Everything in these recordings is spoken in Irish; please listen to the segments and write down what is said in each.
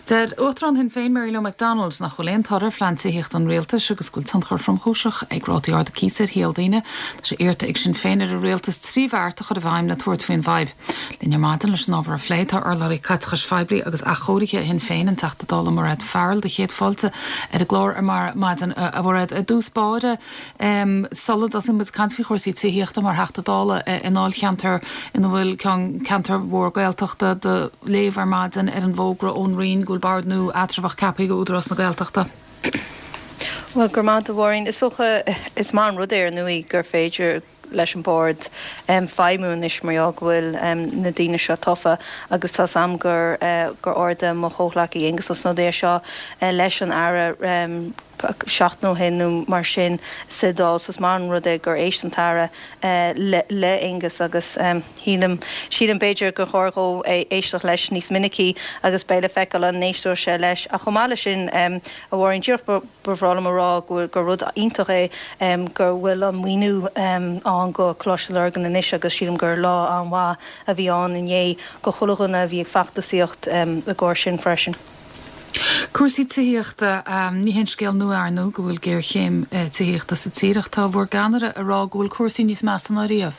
Der Ótran hin féin Mary Lou McDonald nach choléon tar fleintí hiocht an réaltas agus gúil tan chur from chúiseach ag rátíár de císar héaldaine sé éirta ag sin féin ar a réaltas tríhharrta chud a bhaim na tuair twin vibe. Linne mádan leis nábhar a phléitá ar larí catchas fibri agus a chóirithe hin féin an tachtadal am marad fearil de chéad fáilte ar a glór ar mar mádan a bhred a dúspáide solid as in bud cantfi chóirsí tííochtta mar heachtadála in áil cheantar in bhfuil cantar mhór gailteachta de léomhar mádan ar an bhógra ón rion gúil bardnú atrafach capaí go údras na gailteachta. Well, Gurmanta Warren is socha is man rudéir nui gur féidir leis an board feimún is mar bhfuil na daine seo tofa agus tá sam gur orda mo chóhlaí agus os nó dé seo leis an ara seachtnú hinú mar sin sidál sos mar an rud gur éistantara le ingus agus hílam siad an Beiidir go chórgó éisteach leis níos minicí agus beile feicil an néistúir se leis a chomáile sin a bhhain dúch bhrála marrá gur rud iontaché gur bhfuil an muoinú an go chlóisteilgan inis agus siadm gur lá an bhá a bhí an inné go chulaganna bhí ag feachtasaíocht a gcóir sin freisin. Cuasaí tííochta ní hen scéal nuairnú go bhfuil géir chéim tííochta sa tíireachtá bhór ganara a rá go bhfuil cuasaí níos meas an áíomh.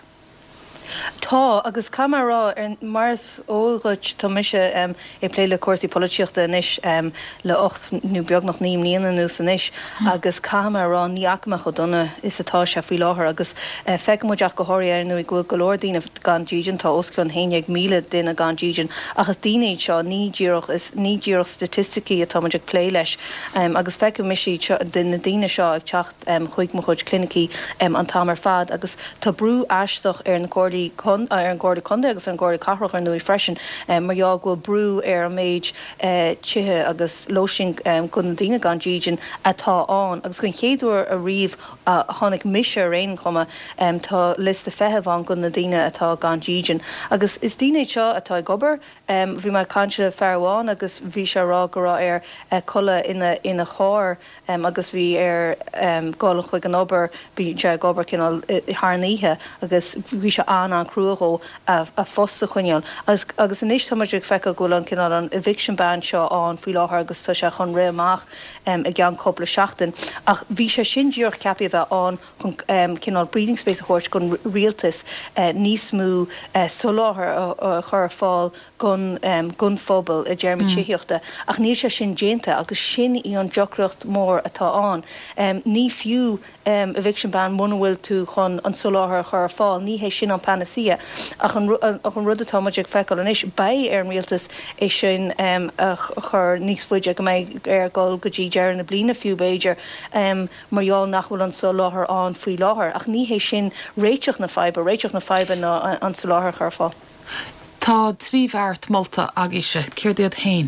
Tá agus camerará ar mars óilgurt tá mise é pléile cuasaí políochta inis le 8 nó beag nach 9 líana nó san isis agus camerará níachach donna is atá se fao láthair agus feicmúideach go háir nó i gúil golódaína gan ddígan tá osclann 1,000,000 duine gan ddígan agus daine seo ní ddíoch statisticí atá muideach plé leis agus feice misí na daine seo ag teacht chuig mo chuid clinicí an tamar fad agus tá brú eisteach ar an Gcóirdaí ar an Gcóirdaí Conde agus an Gcóirdaí Cathrach ar nui freisin mar eá go brú ar an méid tithe agus loising gon na daine gan ddígan atá an agus gon chéadúir a riomh tháinig mise réon chuma tá lista feitheamh an gon na daine atá gan ddígan agus is daine seo atá gobar bhí mar canse fearháin agus bhí se rá go rá ar colla ina cháir agus bhí ar gála chuig an obair bhí se gobar cinál thnaíthe agus bhí se an cruúgó a fosta chuineal agus in níos táidir feice go an cinál an eviction ban seo an fao láthair agus tá se chun réamach a gceann coppla seachtain ach bhí se sin dúr ceapí bheith an chun cinál breathing space a chóirt gon rialtas níos mú soláthir chur fáil gun fphobal a Jeremy tííochta ach ní se sin dénta agus sin í an deocracht mór atá an ní fiú eviction ban mhfuil tú chun an soláthir chur fáil ní hé sin an panacea ach an rud atá muideach feiceáil an is ba ar an rialtas é sin chur níos fuide go méid ar gáil go dtí dearan na bliana fiú Beiidir marall nachhfuil an soláthir an faoi láthair ach ní hé sin réiteach na faibe ná an soláthir chur fáil. Tá tríomhhart molta agise céirdéad hain.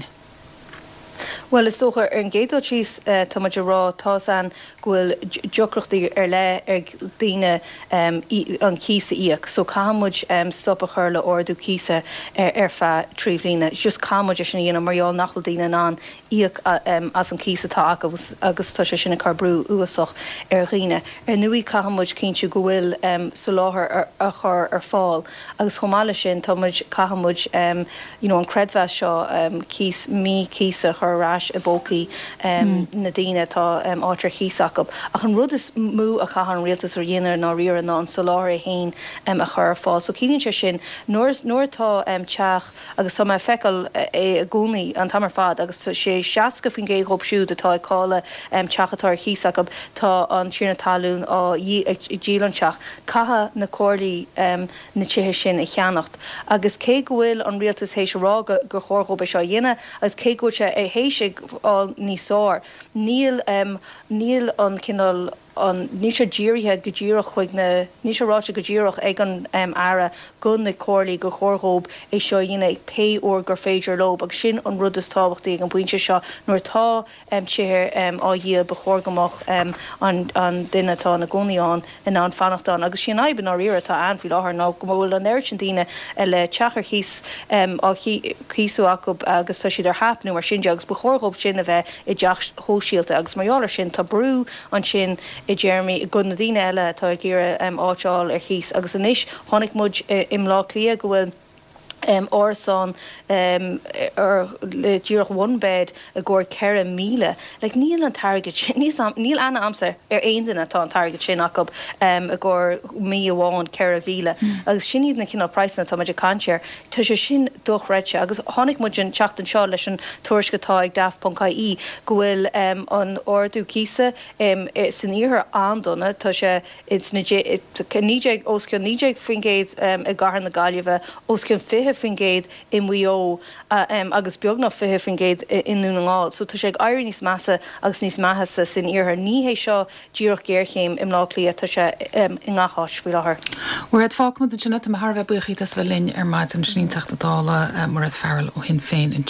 Well, is socha ar an géadú tíos tá muidir rá tá an ghfuil deocrachtaí ar le ar daine an císa íoc, so cámuid stoppa chur le ordú císa ar fe tríomhlína. Just cámuid sin dhéanam marall nachfuil daine an íoc as an císa tá agus tá sé sinna carbrú uasach ar riine. Ar nuí cámuid cinnte go bhfuil sa láthair a chur ar fáil. Agus chomáile sin tá muid cámuid an credbheith seo cís mí císa chur a bócaí na daine tá áitir chiísach ach an rud is mú a chahan rialtas ar dhéanaar ná riar ná an soláir hain a chur fá. So cíann se sin nuair tá teach agus tá feiceil é a gúnaí an tamar fad agus sé seaca fin géad hobsú atá cála teachatar chiísach tá an tína talún á dílanseach catha na cóirdaí na tithe sin i cheannacht. Agus cé gohfuil an rialtas hééis rá gur chórgó be seo dhéine agus cé go se é hééis all níosár. Níl an cinál an ní sé ddíirithe go ddíireach chuig na ní sé ráte go ddíireach ag an ara gun na cóirlaí go chórthób é seo dhéana ag pe ó gur féidir lob agus sin an rud is tábhachtaí ag an buinte seo nuair tá tíir á dhiad ba chóirgamach an duine tá na gcónaíán in an fannachtán agus sin aiban á riire tá anfií láthair ná go bhfuil an airtin daine le teachar chios á chiosú acu agus tá siad ar hapnú mar sin agus ba chórthób sin a bheith i d deach hóisialta agus marall sin tá brú an sin i Jeremy i gun na daine eile tá ag ggéire áiteáil ar chios agus inis tháinig muid im lá clia go bhfuil orson le dúrach one bed a gur ceir míle le níl an target níl anna amsar aon atá an target sin acu a gur mí bháin ceir bhíle agus sin iad na cinál price na tá maidir canseir tu sé sin dochreite agus tháinig mu an teachtain seo leis an tuairiscatá ag daft.caí go bhfuil an ordú císa san íorthar andonna tá sé níéag oscion níéag fingéid a garan na Gaillimhe oscion fiche fingéid in mhuió agus beag nach fiche fingéid inú na ngáil. So tá sé ag airí níos measa agus níos maithasa sin íorthar níhé seo díoch géirchéim im lá lia tá sé i ngacháis bhí láthair. Uair fágma de Jeanette a Harbheith buchaí as bheith linn ar maid an snín teachtadála mar fearil ó hin féin